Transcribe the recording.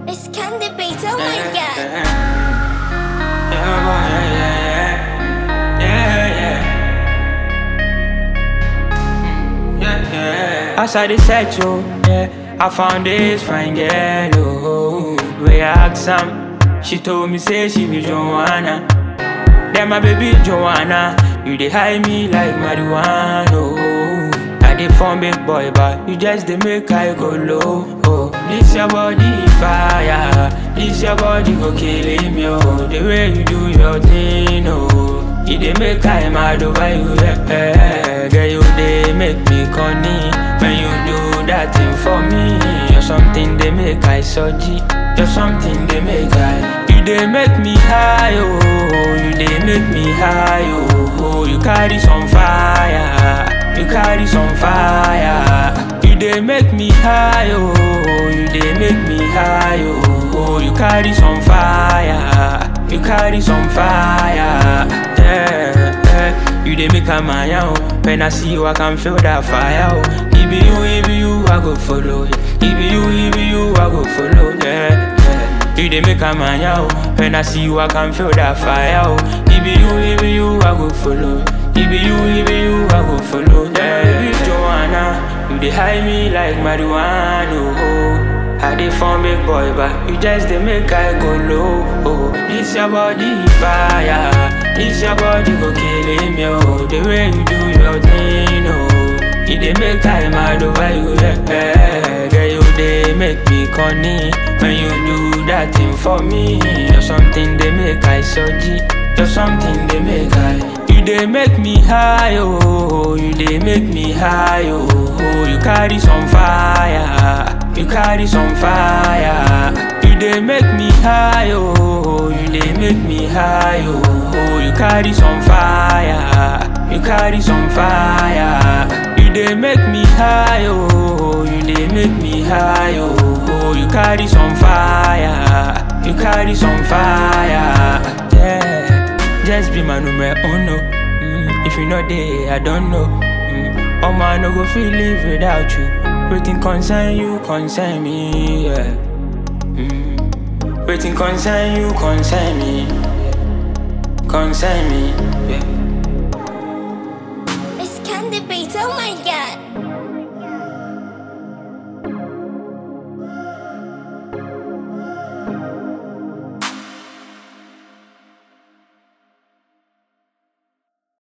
It's Candy Beat, oh my god. Yeah, boy, yeah. As I search you, yeah, I found this fine girl, oh, where I asked some. She told me, say she be Joanna. Then my baby Joanna, you dey hide me like marijuana, oh. I dey form big boy, but you just dey make I go low, oh. This your body fire, this your body go kill me, oh. The way you do your thing, oh. You dey make I mad over you, yeah. Girl, you dey make me corny when you do that thing for me. You're something they make I surgy, you're something they make I. You dey make me high, oh. You dey make me high, oh. You carry some fire, you carry some fire. You dey make me high, oh. You dey make me high, oh. You carry some fire, you carry some fire. Yeah, yeah. You dey make a man, oh. When I see you, I can feel that fire, oh. If be you, I go follow. If be you, I go follow. Yeah, yeah. You dey make a man, oh. When I see you, I can feel that fire, oh. If be you, I go follow. If be you, I go follow. Yeah, baby Joanna, you dey hide me like marijuana, oh. I dey form big boy, but you just dey make I go low, oh. This your body fire, this your body go kill me, oh. The way you do your thing, oh. You dey make I mad over you, yeah. Girl, you dey make me corny when you do that thing for me. You're something they make I surgy, you're something they make I. You dey make me high, oh. You dey make me high, oh. You carry some fire, you carry some fire. You dey make me high, oh. You dey make me high, oh. You carry some fire, you carry some fire. You dey make me high, oh. You dey make me high, oh. You carry some fire, you carry some fire. Yeah, just be my number uno. If you not there, I don't know. Oh man, no go feel live without you. Waiting concern you, concern me, yeah. Waiting concern you, concern me, concern me, yeah. It's Candy Beat, oh my god.